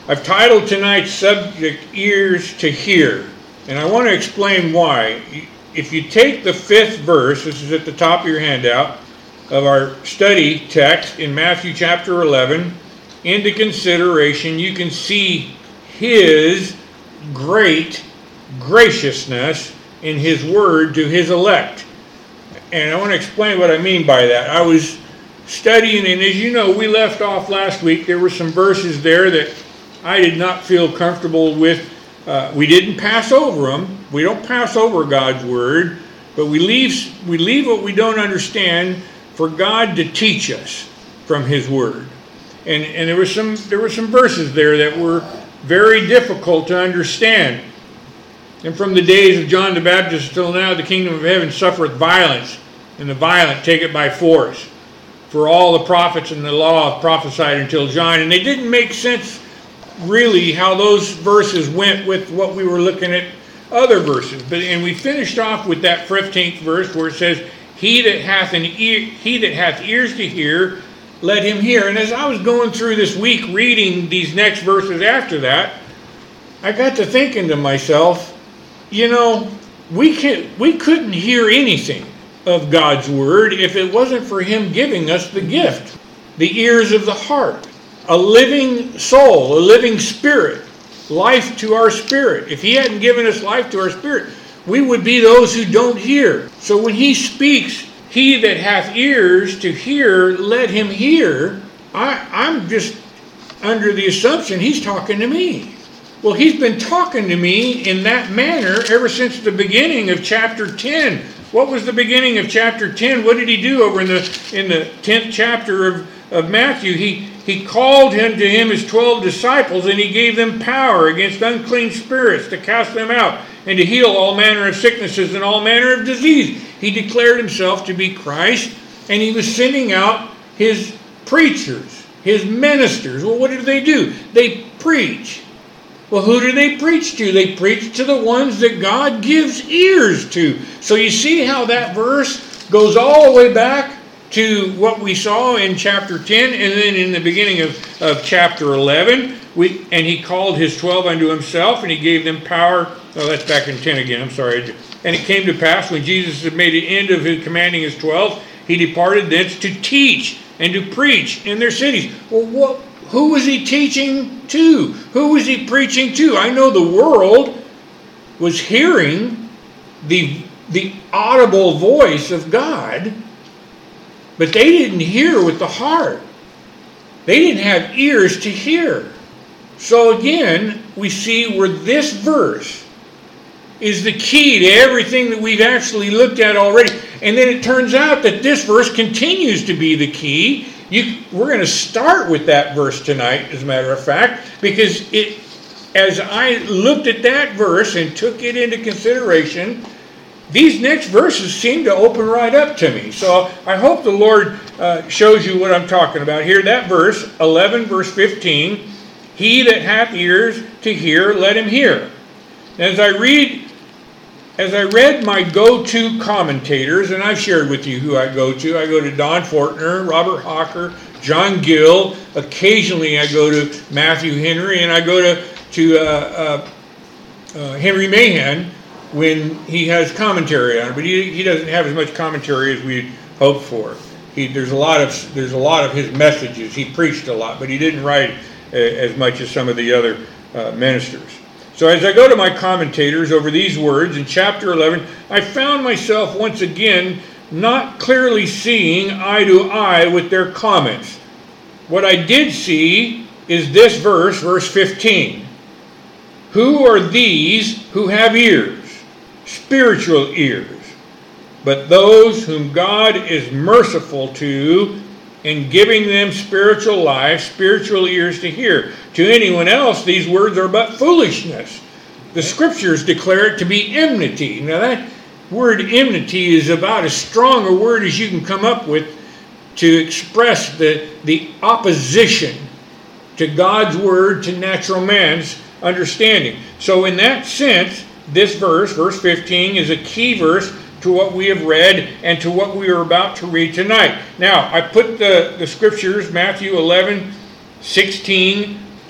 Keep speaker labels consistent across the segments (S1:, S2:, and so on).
S1: I've titled tonight's subject, Ears to Hear, and I want to explain why. If you take the 5th verse, this is at the top of your handout, of our study text in Matthew chapter 11, into consideration, you can see His great graciousness in His word to His elect. And I want to explain what I mean by that. I was studying, and as you know, we left off last week. There were some verses there that I did not feel comfortable with. We didn't pass over them. We don't pass over God's word, but we leave what we don't understand for God to teach us from His word. And there were some verses there that were very difficult to understand. And from the days of John the Baptist till now, the kingdom of heaven suffereth violence, and the violent take it by force. For all the prophets and the law have prophesied until John. And they didn't make sense really how those verses went with what we were looking at other verses. And we finished off with that 15th verse where it says, He that hath ears to hear, let him hear. And as I was going through this week reading these next verses after that, I got to thinking to myself, you know, we couldn't hear anything of God's word if it wasn't for Him giving us the gift, the ears of the heart, a living soul, a living spirit, life to our spirit. If He hadn't given us life to our spirit, we would be those who don't hear. So when He speaks, He that hath ears to hear, let him hear, I'm just under the assumption He's talking to me. Well, He's been talking to me in that manner ever since the beginning of chapter 10. What was the beginning of chapter 10? What did He do over in the 10th chapter of Matthew? He called to him His 12 disciples, and He gave them power against unclean spirits to cast them out and to heal all manner of sicknesses and all manner of disease. He declared Himself to be Christ, and He was sending out His preachers, His ministers. Well, what do? They preach. Well, who do they preach to? They preach to the ones that God gives ears to. So you see how that verse goes all the way back to what we saw in chapter 10, and then in the beginning of chapter 11. And He called His 12 unto Himself, and He gave them power. Oh, that's back in 10 again, I'm sorry. And it came to pass, when Jesus had made an end of His commanding His 12, He departed thence to teach and to preach in their cities. Well, who was He teaching to? Who was He preaching to? I know the world was hearing the audible voice of God, but they didn't hear with the heart. They didn't have ears to hear. So again, we see where this verse is the key to everything that we've actually looked at already. And then it turns out that this verse continues to be the key. We're going to start with that verse tonight, as a matter of fact, because as I looked at that verse and took it into consideration, these next verses seem to open right up to me. So I hope the Lord shows you what I'm talking about here. That verse, 11, verse 15, He that hath ears to hear, let him hear. As I read my go-to commentators, and I've shared with you who I go to Don Fortner, Robert Hawker, John Gill. Occasionally I go to Matthew Henry, and I go to Henry Mahan when he has commentary on it. But he doesn't have as much commentary as we hoped for. There's a lot of his messages. He preached a lot, but he didn't write as much as some of the other ministers. So as I go to my commentators over these words in chapter 11, I found myself once again not clearly seeing eye to eye with their comments. What I did see is this verse 15. Who are these who have ears? Spiritual ears. But those whom God is merciful to in giving them spiritual life, spiritual ears to hear. To anyone else, these words are but foolishness. The Scriptures declare it to be enmity. Now that word enmity is about as strong a word as you can come up with to express the opposition to God's word to natural man's understanding. So in that sense, this verse 15, is a key verse to what we have read and to what we are about to read tonight. Now, I put the Scriptures, Matthew 11, 16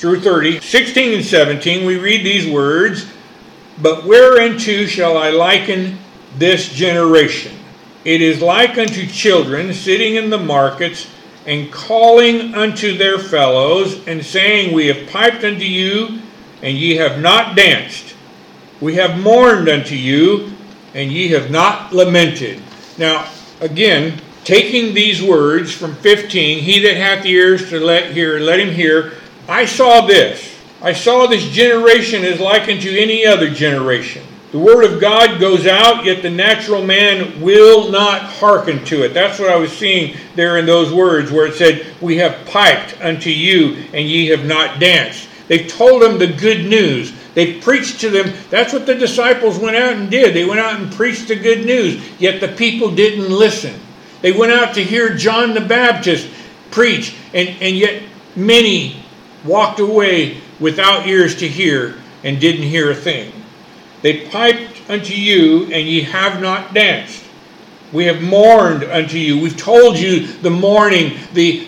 S1: through 30. 16 and 17, we read these words, "But whereunto shall I liken this generation? It is like unto children sitting in the markets, and calling unto their fellows, and saying, We have piped unto you, and ye have not danced. We have mourned unto you, and ye have not lamented." Now, again, taking these words from 15, "He that hath ears to let hear, let him hear." I saw this. I saw this generation as like unto any other generation. The word of God goes out, yet the natural man will not hearken to it. That's what I was seeing there in those words where it said, "We have piped unto you, and ye have not danced." They've told them the good news. They preached to them. That's what the disciples went out and did. They went out and preached the good news, yet the people didn't listen. They went out to hear John the Baptist preach, and yet many walked away without ears to hear and didn't hear a thing. They piped unto you, and ye have not danced. We have mourned unto you. We've told you the mourning, the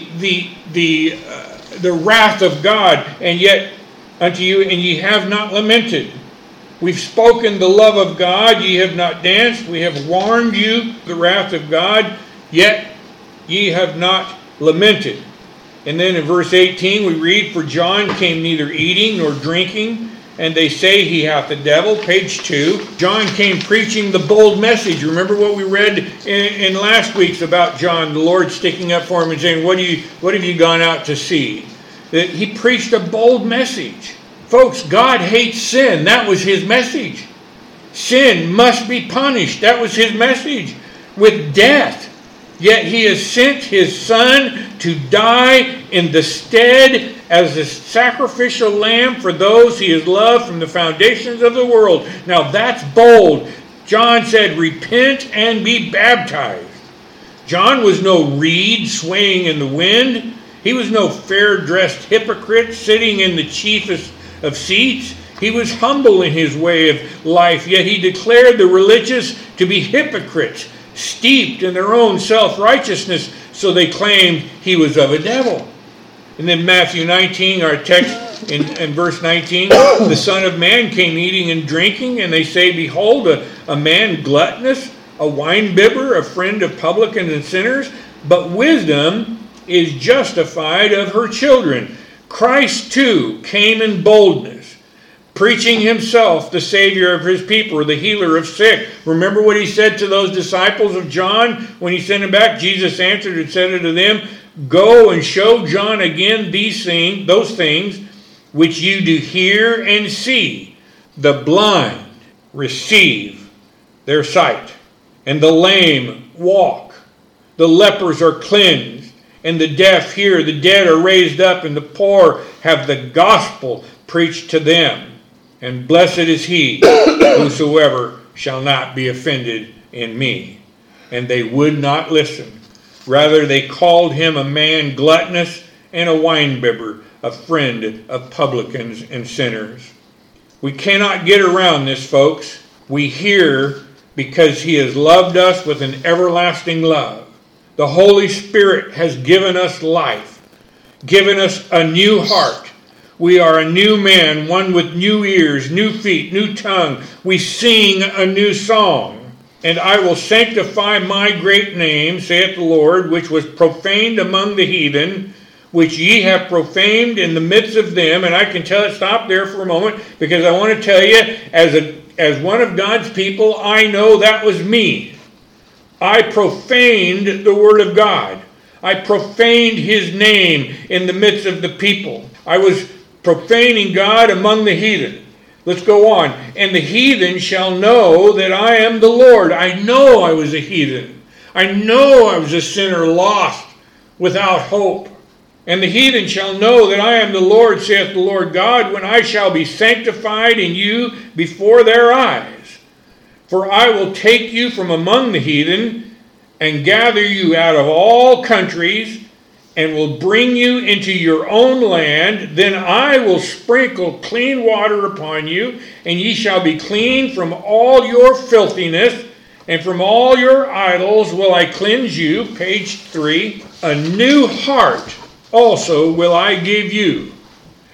S1: wrath of God, and yet unto you, and ye have not lamented. We've spoken the love of God, ye have not danced. We have warned you the wrath of God, yet ye have not lamented. And then in verse 18 we read, "For John came neither eating nor drinking, and they say he hath the devil." Page 2. John came preaching the bold message. Remember what we read in last week's about John, the Lord sticking up for him and saying, what have you gone out to see? That he preached a bold message. Folks, God hates sin. That was his message. Sin must be punished. That was his message. With death. Yet he has sent his Son to die in the stead as a sacrificial lamb for those he has loved from the foundations of the world. Now that's bold. John said, "Repent and be baptized." John was no reed swaying in the wind. He was no fair-dressed hypocrite sitting in the chiefest of seats. He was humble in his way of life, yet he declared the religious to be hypocrites, steeped in their own self-righteousness, so they claimed he was of a devil. And then Matthew 19, our text in verse 19, "The Son of Man came eating and drinking, and they say, Behold, a man gluttonous, a winebibber, a friend of publicans and sinners. But wisdom is justified of her children." Christ too came in boldness, preaching himself the Savior of his people, the healer of sick. Remember what he said to those disciples of John when he sent him back? Jesus answered and said unto them, "Go and show John again those things which you do hear and see. The blind receive their sight, and the lame walk. The lepers are cleansed, and the deaf hear. The dead are raised up, and the poor have the gospel preached to them. And blessed is he whosoever shall not be offended in me." And they would not listen. Rather, they called him a man gluttonous and a winebibber, a friend of publicans and sinners. We cannot get around this, folks. We hear because he has loved us with an everlasting love. The Holy Spirit has given us life, given us a new heart. We are a new man, one with new ears, new feet, new tongue. We sing a new song. "And I will sanctify my great name, saith the Lord, which was profaned among the heathen, which ye have profaned in the midst of them." And I can stop there for a moment, because I want to tell you, as one of God's people, I know that was me. I profaned the Word of God. I profaned his name in the midst of the people. I was profaning God among the heathen. Let's go on. "And the heathen shall know that I am the Lord." I know I was a heathen. I know I was a sinner lost without hope. "And the heathen shall know that I am the Lord, saith the Lord God, when I shall be sanctified in you before their eyes. For I will take you from among the heathen, and gather you out of all countries, and will bring you into your own land. Then I will sprinkle clean water upon you, and ye shall be clean from all your filthiness, and from all your idols will I cleanse you." Page 3. "A new heart also will I give you,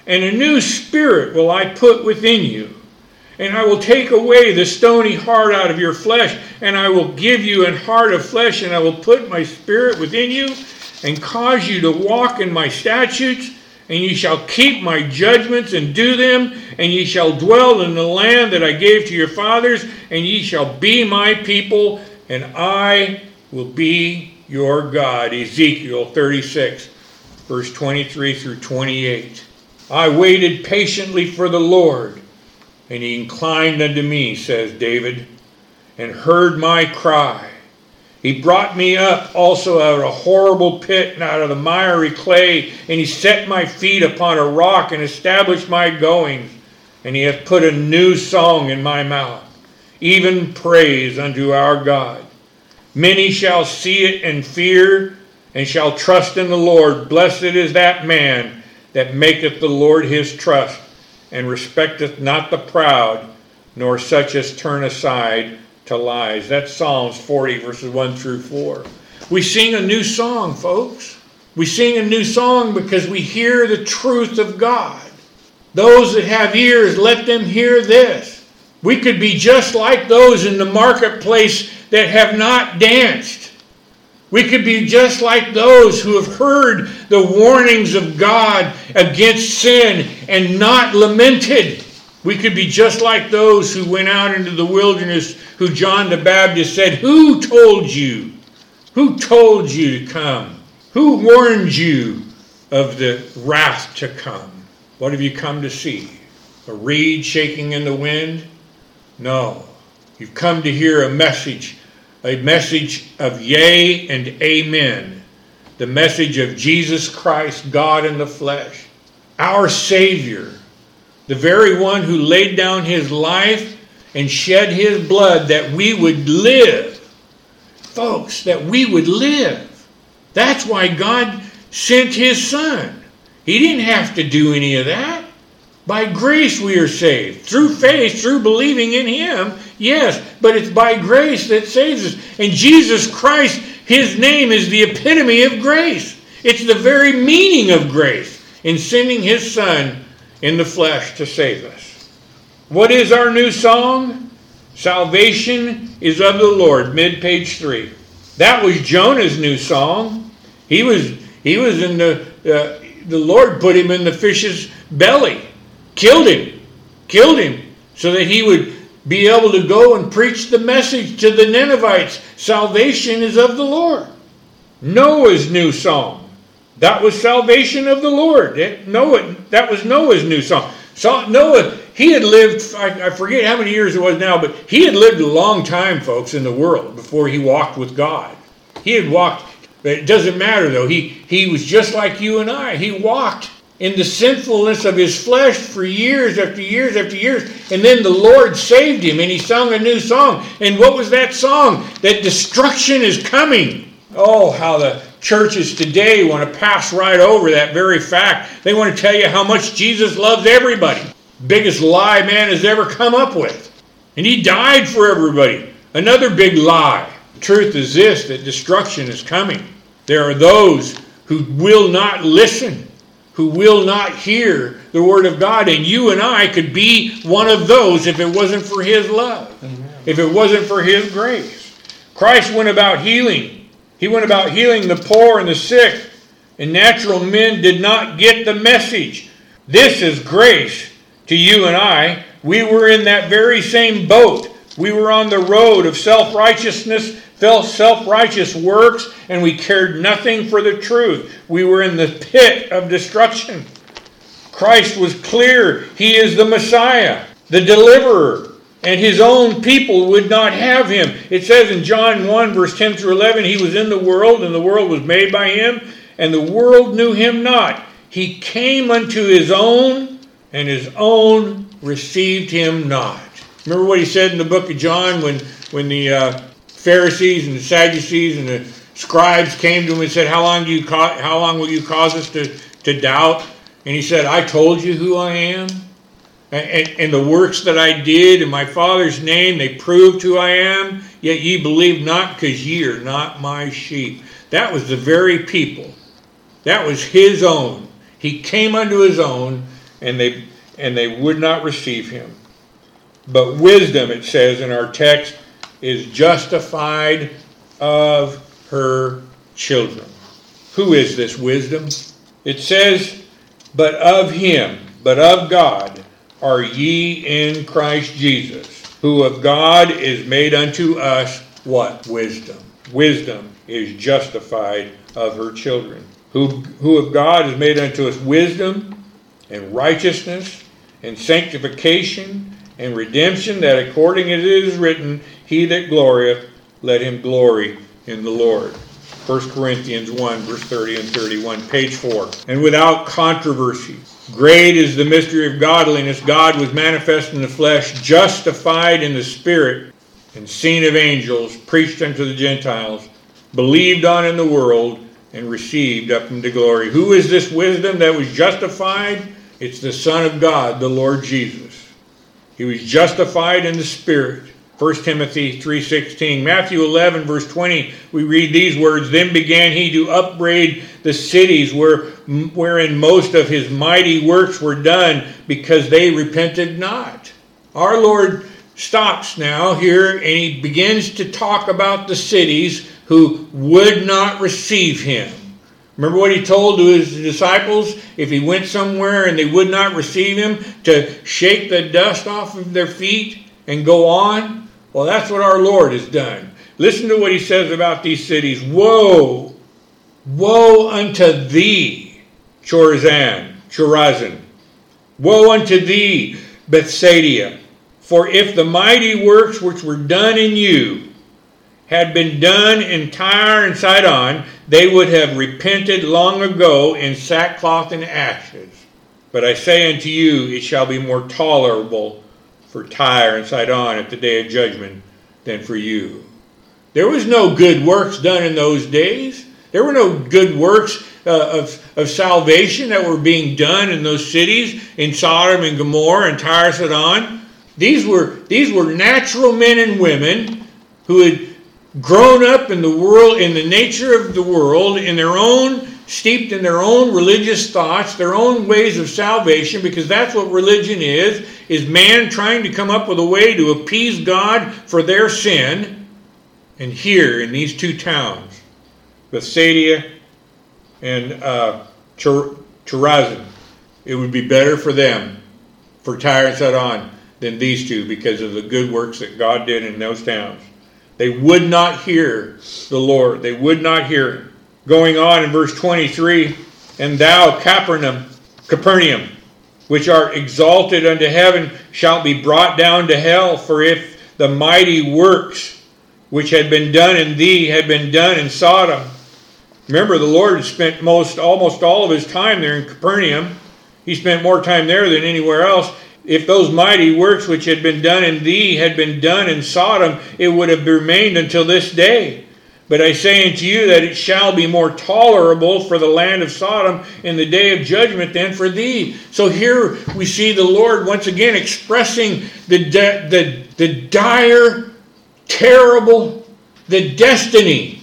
S1: and a new spirit will I put within you. And I will take away the stony heart out of your flesh, and I will give you an heart of flesh, and I will put my spirit within you, and cause you to walk in my statutes, and ye shall keep my judgments and do them, and ye shall dwell in the land that I gave to your fathers, and ye shall be my people, and I will be your God. Ezekiel 36, verse 23 through 28. I waited patiently for the Lord, and he inclined unto me, says David, and heard my cry. He brought me up also out of a horrible pit and out of the miry clay, and he set my feet upon a rock and established my goings. And he hath put a new song in my mouth, even praise unto our God. Many shall see it and fear, and shall trust in the Lord. Blessed is that man that maketh the Lord his trust, and respecteth not the proud, nor such as turn aside to lies. That's Psalms 40, verses 1 through 4. We sing a new song, folks. We sing a new song because we hear the truth of God. Those that have ears, let them hear this. We could be just like those in the marketplace that have not danced. We could be just like those who have heard the warnings of God against sin and not lamented. We could be just like those who went out into the wilderness, who John the Baptist said, "Who told you? Who told you to come? Who warned you of the wrath to come?" What have you come to see? A reed shaking in the wind? No. You've come to hear a message of yea and amen. The message of Jesus Christ, God in the flesh, our Savior, the very one who laid down his life and shed his blood that we would live. Folks, that we would live. That's why God sent his Son. He didn't have to do any of that. By grace we are saved. Through faith, through believing in him, yes, but it's by grace that saves us. And Jesus Christ, his name is the epitome of grace. It's the very meaning of grace in sending his Son in the flesh to save us. What is our new song? Salvation is of the Lord, mid-page 3. That was Jonah's new song. He was in the Lord put him in the fish's belly. Killed him, so that he would be able to go and preach the message to the Ninevites. Salvation is of the Lord. Noah's new song. That was salvation of the Lord. That was Noah's new song. So Noah, he had lived, I forget how many years it was now, but he had lived a long time, folks, in the world before he walked with God. He had walked, but it doesn't matter though. He was just like you and I. He walked in the sinfulness of his flesh for years after years after years. And then the Lord saved him and he sung a new song. And what was that song? That destruction is coming. Oh, how the churches today want to pass right over that very fact. They want to tell you how much Jesus loves everybody. Biggest lie man has ever come up with. And he died for everybody. Another big lie. The truth is this, that destruction is coming. There are those who will not listen, who will not hear the Word of God. And you and I could be one of those if it wasn't for his love. Amen. If it wasn't for his grace. Christ went about healing. He went about healing the poor and the sick. And natural men did not get the message. This is grace to you and I. We were in that very same boat. We were on the road of self-righteousness, self-righteous works, and we cared nothing for the truth. We were in the pit of destruction. Christ was clear. He is the Messiah, the deliverer, and his own people would not have him. It says in John 1, verse 10 through 11, he was in the world, and the world was made by him, and the world knew him not. He came unto his own, and his own received him not. Remember what he said in the book of John when the Pharisees and the Sadducees and the scribes came to him and said, how long will you cause us to doubt? And he said, I told you who I am. And the works that I did in my Father's name, they proved who I am. Yet ye believe not, because ye are not my sheep. That was the very people. That was his own. He came unto his own, and they would not receive him. But wisdom, it says in our text, is justified of her children. Who is this wisdom? It says, but of him, but of God, are ye in Christ Jesus, who of God is made unto us what? Wisdom. Wisdom is justified of her children. Who of God is made unto us wisdom and righteousness and sanctification and redemption, that according as it is written, he that glorieth, let him glory in the Lord. 1 Corinthians 1, verse 30 and 31, page 4. And without controversy, great is the mystery of godliness. God was manifest in the flesh, justified in the spirit, and seen of angels, preached unto the Gentiles, believed on in the world, and received up into glory. Who is this wisdom that was justified? It's the Son of God, the Lord Jesus. He was justified in the Spirit. 1 Timothy 3:16. Matthew 11, verse 20, we read these words, then began he to upbraid the cities wherein most of his mighty works were done, because they repented not. Our Lord stops now here, and he begins to talk about the cities who would not receive him. Remember what he told to his disciples? If he went somewhere and they would not receive him, to shake the dust off of their feet and go on? Well, that's what our Lord has done. Listen to what he says about these cities. Woe! Woe unto thee, Chorazin. Woe unto thee, Bethsaida. For if the mighty works which were done in you had been done in Tyre and Sidon, they would have repented long ago in sackcloth and ashes. But I say unto you, it shall be more tolerable for Tyre and Sidon at the day of judgment than for you. There was no good works done in those days. There were no good works of salvation that were being done in those cities, in Sodom and Gomorrah and Tyre and Sidon. These were natural men and women who had grown up in the world, in the nature of the world, steeped in their own religious thoughts, their own ways of salvation, because that's what religion is man trying to come up with a way to appease God for their sin. And here in these two towns, Bethsaida and Chorazin, it would be better for them, for Tyre and Sidon, than these two, because of the good works that God did in those towns. They would not hear the Lord. They would not hear him. Going on in verse 23, and thou, Capernaum, which art exalted unto heaven, shalt be brought down to hell. For if the mighty works which had been done in thee had been done in Sodom. Remember, the Lord had spent almost all of his time there in Capernaum. He spent more time there than anywhere else. If those mighty works which had been done in thee had been done in Sodom, it would have remained until this day. But I say unto you that it shall be more tolerable for the land of Sodom in the day of judgment than for thee. So here we see the Lord once again expressing the dire, terrible, the destiny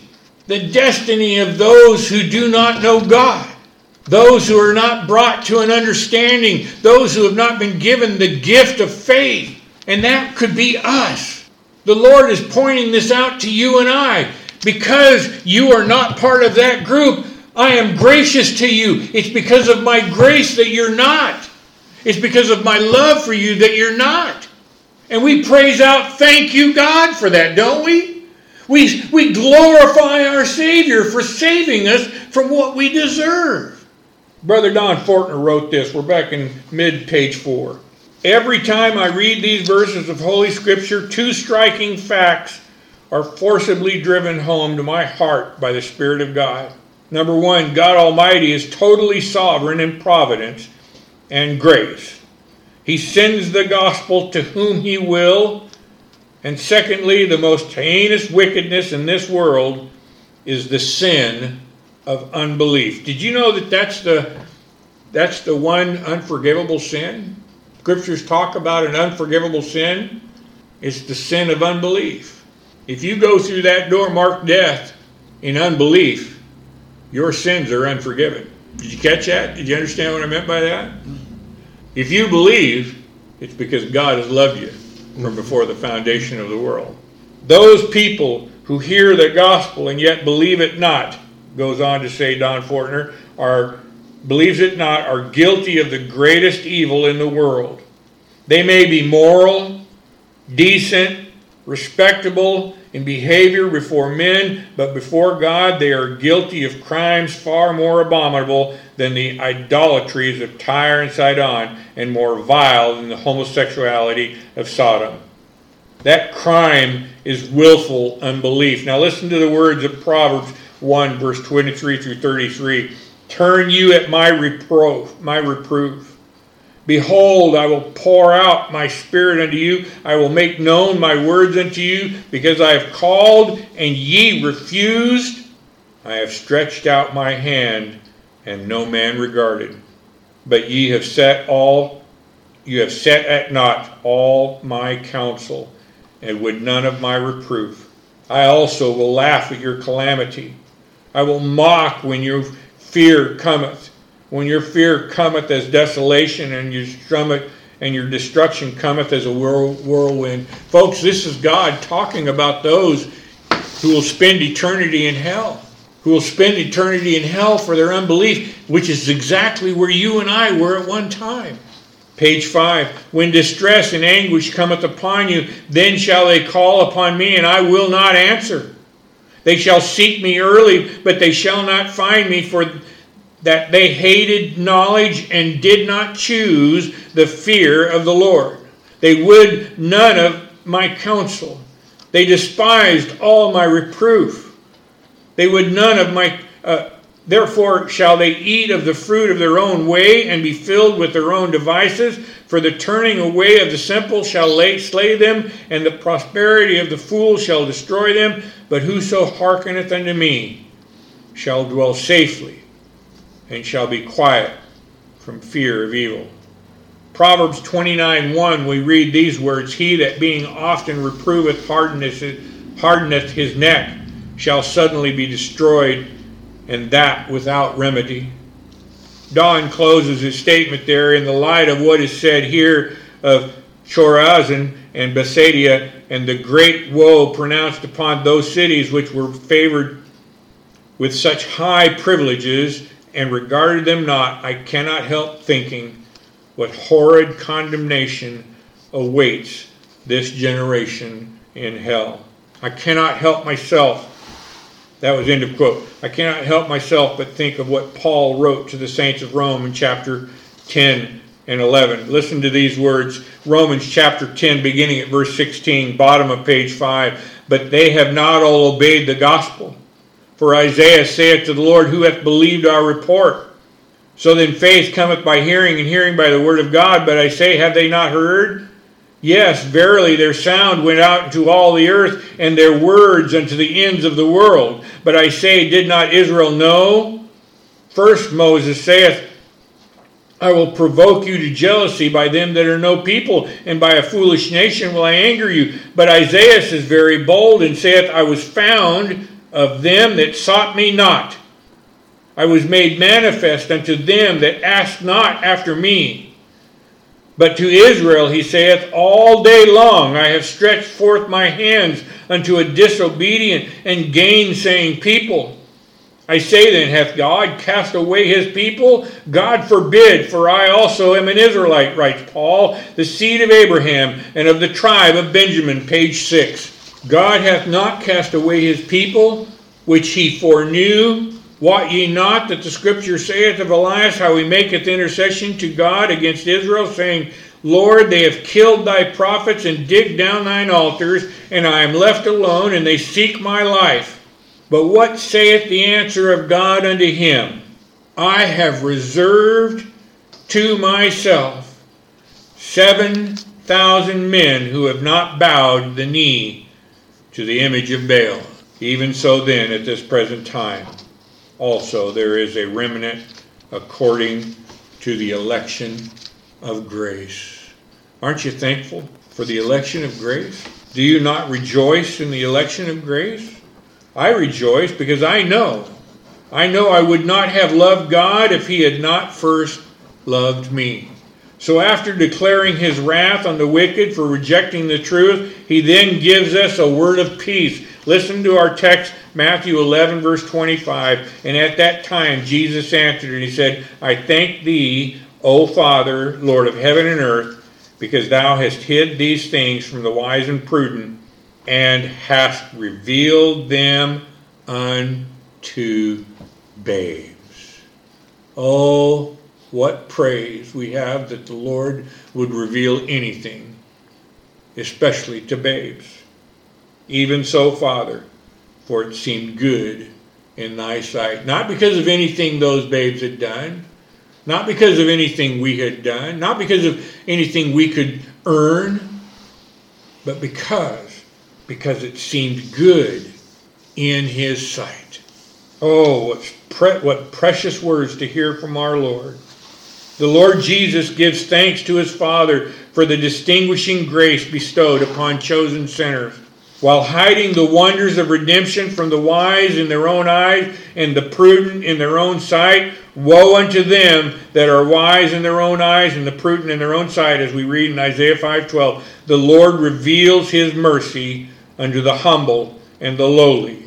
S1: of those who do not know God. Those who are not brought to an understanding. Those who have not been given the gift of faith. And that could be us. The Lord is pointing this out to you and I. Because you are not part of that group, I am gracious to you. It's because of my grace that you're not. It's because of my love for you that you're not. And we praise out, thank you, God, for that, don't we? We glorify our Savior for saving us from what we deserve. Brother Don Fortner wrote this. We're back in mid-page 4. Every time I read these verses of Holy Scripture, two striking facts are forcibly driven home to my heart by the Spirit of God. Number one, God Almighty is totally sovereign in providence and grace. He sends the gospel to whom he will. And secondly, the most heinous wickedness in this world is the sin of unbelief. Did you know that that's the one unforgivable sin? Scriptures talk about an unforgivable sin. It's the sin of unbelief. If you go through that door marked death in unbelief, your sins are unforgiven. Did you catch that? Did you understand what I meant by that? If you believe, it's because God has loved you from before the foundation of the world. Those people who hear the gospel and yet believe it not, goes on to say Don Fortner, believes it not, are guilty of the greatest evil in the world. They may be moral, decent, respectable in behavior before men, but before God they are guilty of crimes far more abominable than the idolatries of Tyre and Sidon, and more vile than the homosexuality of Sodom. That crime is willful unbelief. Now listen to the words of Proverbs 1, verse 23 through 33. Turn you at my reproof. Behold, I will pour out my spirit unto you. I will make known my words unto you, because I have called and ye refused. I have stretched out my hand and no man regarded. But you have set at naught all my counsel, and would none of my reproof. I also will laugh at your calamity. I will mock when your fear cometh. When your fear cometh as desolation, and your destruction cometh as a whirlwind. Folks, this is God talking about those who will spend eternity in hell. Who will spend eternity in hell for their unbelief, which is exactly where you and I were at one time. Page 5. When distress and anguish cometh upon you, then shall they call upon me, and I will not answer. They shall seek me early, but they shall not find me, for that they hated knowledge and did not choose the fear of the Lord. They would none of my counsel. They despised all my reproof. They would none of my... Therefore shall they eat of the fruit of their own way, and be filled with their own devices. For the turning away of the simple shall slay them, and the prosperity of the fool shall destroy them. But whoso hearkeneth unto me shall dwell safely, and shall be quiet from fear of evil. Proverbs 29:1, we read these words, He that being often reproveth hardeneth his neck, shall suddenly be destroyed, and that without remedy. Don closes his statement there in the light of what is said here of Chorazin and Bethsaida, and the great woe pronounced upon those cities which were favored with such high privileges, and regarded them not. I cannot help thinking what horrid condemnation awaits this generation in hell. I cannot help myself. That was end of quote. I cannot help myself but think of what Paul wrote to the saints of Rome in chapter 10 and 11. Listen to these words. Romans chapter 10, beginning at verse 16, bottom of page 5. But they have not all obeyed the gospel. For Isaiah saith to the Lord, Who hath believed our report? So then faith cometh by hearing, and hearing by the word of God. But I say, have they not heard? Yes, verily their sound went out into all the earth, and their words unto the ends of the world. But I say, did not Israel know? First Moses saith, I will provoke you to jealousy by them that are no people, and by a foolish nation will I anger you. But Isaiah is very bold, and saith, I was found of them that sought me not. I was made manifest unto them that asked not after me. But to Israel he saith, All day long I have stretched forth my hands unto a disobedient and gainsaying people. I say then, hath God cast away his people? God forbid, for I also am an Israelite, writes Paul, the seed of Abraham, and of the tribe of Benjamin, page 6. God hath not cast away his people, which he foreknew. Wot ye not that the Scripture saith of Elias, how he maketh intercession to God against Israel, saying, Lord, they have killed thy prophets and digged down thine altars, and I am left alone, and they seek my life. But what saith the answer of God unto him? I have reserved to myself 7,000 men who have not bowed the knee to the image of Baal. Even so then, at this present time, also there is a remnant according to the election of grace. Aren't you thankful for the election of grace? Do you not rejoice in the election of grace? I rejoice because I know I would not have loved God if he had not first loved me. So after declaring his wrath on the wicked for rejecting the truth, he then gives us a word of peace. Listen to our text, Matthew 11, verse 25. And at that time Jesus answered and he said, I thank thee, O Father, Lord of heaven and earth, because thou hast hid these things from the wise and prudent, and hast revealed them unto babes. Oh, what praise we have that the Lord would reveal anything, especially to babes. Even so, Father, for it seemed good in thy sight. Not because of anything those babes had done, not because of anything we had done, not because of anything we could earn, but because it seemed good in his sight. Oh, what precious words to hear from our Lord. The Lord Jesus gives thanks to his Father for the distinguishing grace bestowed upon chosen sinners, while hiding the wonders of redemption from the wise in their own eyes and the prudent in their own sight. Woe unto them that are wise in their own eyes and the prudent in their own sight, as we read in Isaiah 5:12. The Lord reveals his mercy unto the humble and the lowly.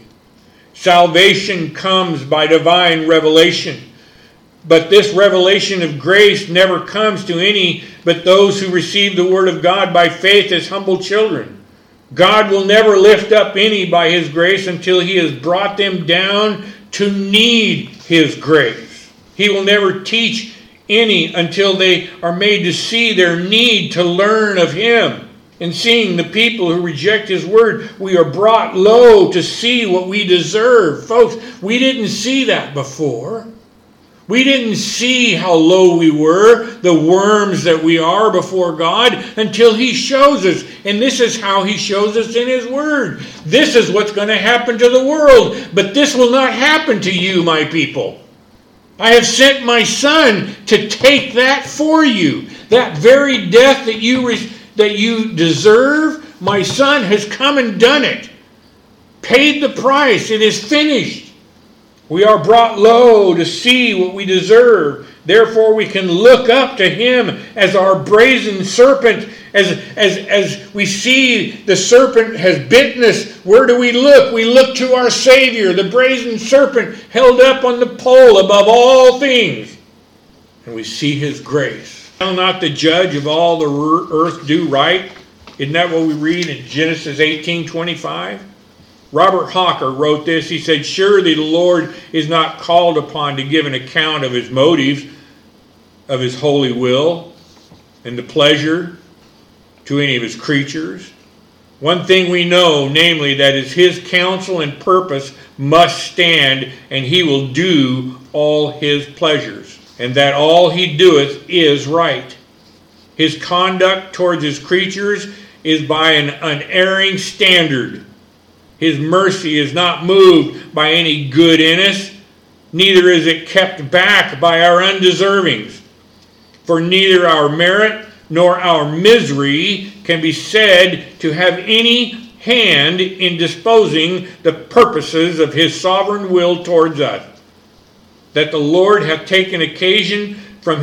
S1: Salvation comes by divine revelation. But this revelation of grace never comes to any but those who receive the word of God by faith as humble children. God will never lift up any by his grace until he has brought them down to need his grace. He will never teach any until they are made to see their need to learn of him. And seeing the people who reject his word, we are brought low to see what we deserve. Folks, we didn't see that before. We didn't see how low we were, the worms that we are before God, until he shows us. And this is how he shows us in his word. This is what's going to happen to the world. But this will not happen to you, my people. I have sent my Son to take that for you. That very death that you deserve, my Son has come and done it. Paid the price. It is finished. We are brought low to see what we deserve. Therefore, we can look up to him as our brazen serpent. As we see the serpent has bitten us, where do we look? We look to our Savior, the brazen serpent held up on the pole above all things. And we see his grace. Shall not the judge of all the earth do right? Isn't that what we read in Genesis 18:25? Robert Hawker wrote this. He said, surely the Lord is not called upon to give an account of his motives, of his holy will, and the pleasure to any of his creatures. One thing we know, namely, that is his counsel and purpose must stand, and he will do all his pleasures, and that all he doeth is right. His conduct towards his creatures is by an unerring standard. His mercy is not moved by any good in us, neither is it kept back by our undeservings. For neither our merit nor our misery can be said to have any hand in disposing the purposes of his sovereign will towards us. That the Lord hath taken occasion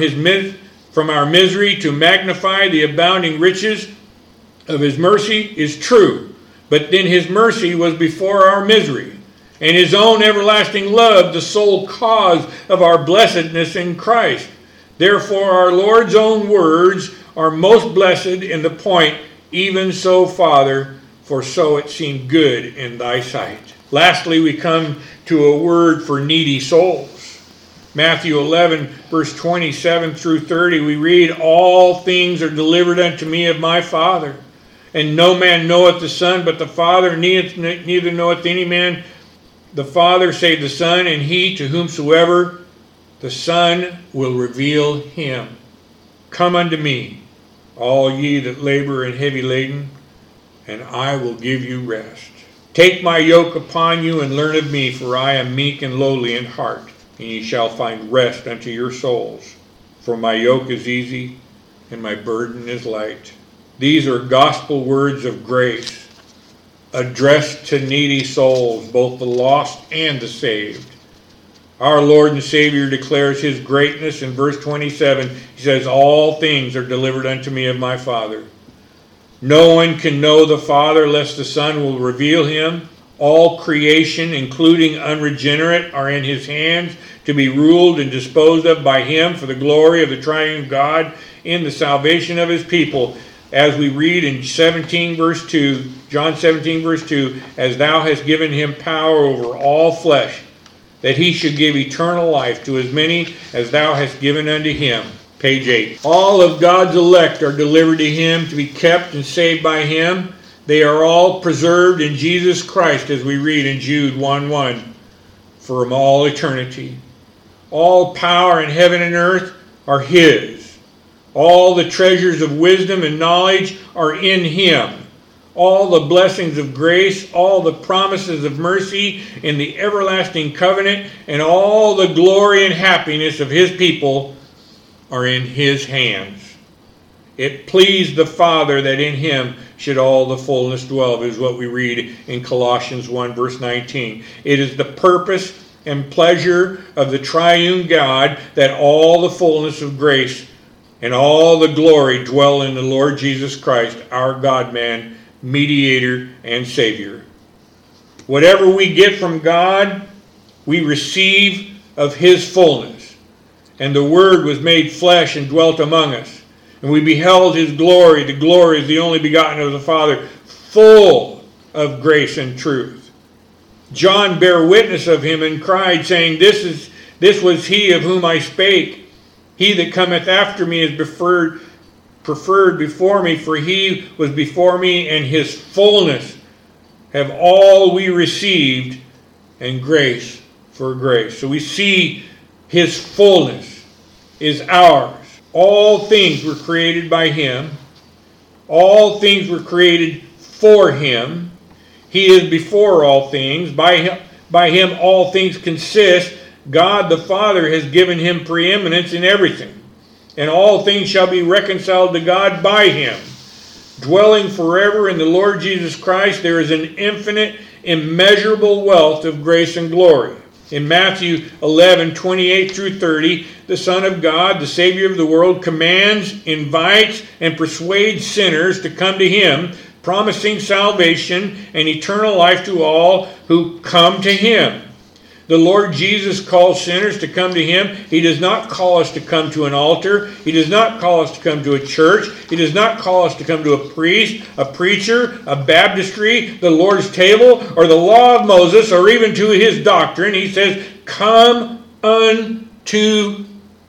S1: from our misery to magnify the abounding riches of his mercy is true. But then his mercy was before our misery, and his own everlasting love the sole cause of our blessedness in Christ. Therefore our Lord's own words are most blessed in the point, even so, Father, for so it seemed good in thy sight. Lastly, we come to a word for needy souls. Matthew 11, verse 27 through 30, we read, all things are delivered unto me of my Father. And no man knoweth the Son but the Father, neither knoweth any man the Father save the Son, and he to whomsoever the Son will reveal him. Come unto me, all ye that labor and heavy laden, and I will give you rest. Take my yoke upon you and learn of me, for I am meek and lowly in heart, and ye shall find rest unto your souls. For my yoke is easy, and my burden is light. These are gospel words of grace, addressed to needy souls, both the lost and the saved. Our Lord and Savior declares his greatness in verse 27. He says, all things are delivered unto me of my Father. No one can know the Father lest the Son will reveal him. All creation, including unregenerate, are in his hands to be ruled and disposed of by him for the glory of the triune God in the salvation of his people. As we read in 17 verse 2, John 17 verse 2, as thou hast given him power over all flesh, that he should give eternal life to as many as thou hast given unto him. Page 8. All of God's elect are delivered to him to be kept and saved by him. They are all preserved in Jesus Christ, as we read in Jude 1:1, from all eternity. All power in heaven and earth are his. All the treasures of wisdom and knowledge are in him. All the blessings of grace, all the promises of mercy in the everlasting covenant, and all the glory and happiness of his people are in his hands. It pleased the Father that in him should all the fullness dwell, is what we read in Colossians 1 verse 19. It is the purpose and pleasure of the triune God that all the fullness of grace and all the glory dwell in the Lord Jesus Christ, our God-man, mediator, and Savior. Whatever we get from God, we receive of his fullness. And the Word was made flesh and dwelt among us. And we beheld his glory. The glory is the only begotten of the Father, full of grace and truth. John bare witness of him and cried, saying, This was he of whom I spake. He that cometh after me is preferred before me, for he was before me, and his fullness have all we received, and grace for grace. So we see his fullness is ours. All things were created by him. All things were created for him. He is before all things. By him all things consist. God the Father has given him preeminence in everything. And all things shall be reconciled to God by him. Dwelling forever in the Lord Jesus Christ, there is an infinite, immeasurable wealth of grace and glory. In Matthew 11, 28 through 30, the Son of God, the Savior of the world, commands, invites, and persuades sinners to come to him, promising salvation and eternal life to all who come to him. The Lord Jesus calls sinners to come to him. He does not call us to come to an altar. He does not call us to come to a church. He does not call us to come to a priest, a preacher, a baptistry, the Lord's table, or the law of Moses, or even to his doctrine. He says, come unto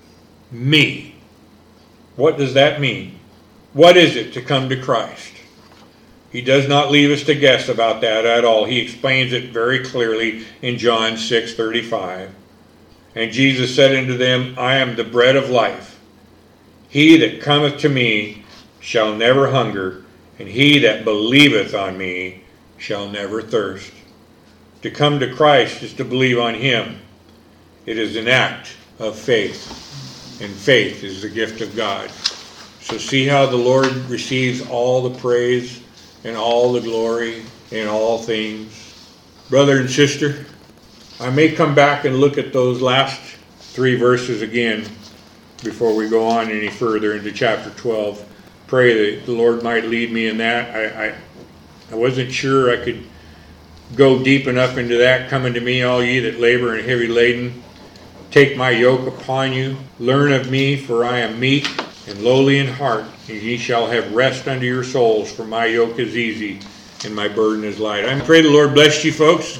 S1: me. What does that mean? What is it to come to Christ? He does not leave us to guess about that at all. He explains it very clearly in John 6:35. And Jesus said unto them, I am the bread of life. He that cometh to me shall never hunger, and he that believeth on me shall never thirst. To come to Christ is to believe on him. It is an act of faith, and faith is the gift of God. So see how the Lord receives all the praise and all the glory in all things. Brother and sister, I may come back and look at those last 3 verses again before we go on any further into chapter 12. Pray that the Lord might lead me in that. I wasn't sure I could go deep enough into that. Come unto me, all ye that labor and heavy laden. Take my yoke upon you. Learn of me, for I am meek and lowly in heart, and ye shall have rest unto your souls, for my yoke is easy and my burden is light. I pray the Lord bless you folks.